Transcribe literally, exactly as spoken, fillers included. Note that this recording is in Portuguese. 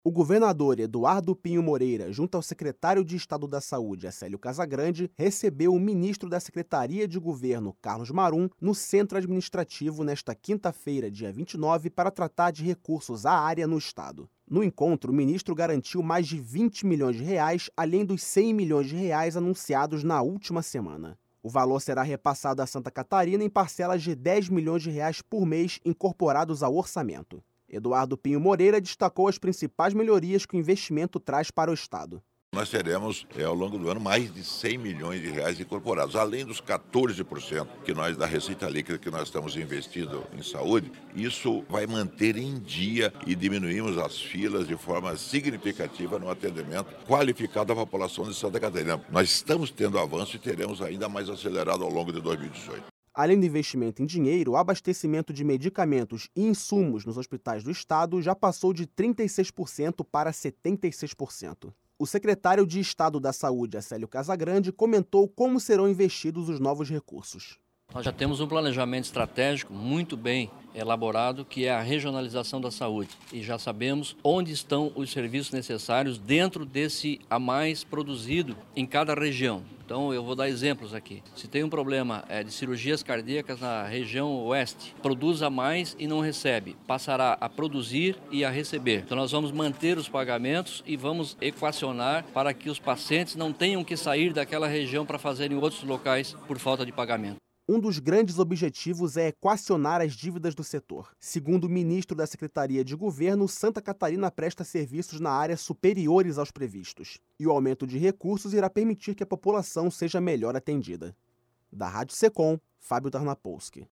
O governador Eduardo Pinho Moreira, junto ao secretário de Estado da Saúde, Acélio Casagrande, recebeu o ministro da Secretaria de Governo, Carlos Marum, no Centro Administrativo nesta quinta-feira, dia vinte e nove, para tratar de recursos à área no Estado. No encontro, o ministro garantiu mais de vinte milhões de reais, além dos cem milhões de reais anunciados na última semana. O valor será repassado a Santa Catarina em parcelas de dez milhões de reais por mês incorporados ao orçamento. Eduardo Pinho Moreira destacou as principais melhorias que o investimento traz para o Estado. Nós teremos, é, ao longo do ano, mais de cem milhões de reais incorporados, além dos quatorze por cento que nós, da Receita Líquida, que nós estamos investindo em saúde. Isso vai manter em dia e diminuímos as filas de forma significativa no atendimento qualificado à população de Santa Catarina. Nós estamos tendo avanço e teremos ainda mais acelerado ao longo de dois mil e dezoito. Além do investimento em dinheiro, o abastecimento de medicamentos e insumos nos hospitais do Estado já passou de trinta e seis por cento para setenta e seis por cento. O secretário de Estado da Saúde, Acélio Casagrande, comentou como serão investidos os novos recursos. Nós já temos um planejamento estratégico muito bem elaborado, que é a regionalização da saúde. E já sabemos onde estão os serviços necessários dentro desse a mais produzido em cada região. Então eu vou dar exemplos aqui. Se tem um problema é, de cirurgias cardíacas na região oeste, produz a mais e não recebe, passará a produzir e a receber. Então nós vamos manter os pagamentos e vamos equacionar para que os pacientes não tenham que sair daquela região para fazer em outros locais por falta de pagamento. Um dos grandes objetivos é equacionar as dívidas do setor. Segundo o ministro da Secretaria de Governo, Santa Catarina presta serviços na área superiores aos previstos. E o aumento de recursos irá permitir que a população seja melhor atendida. Da Rádio Secom, Fábio Tarnapolsky.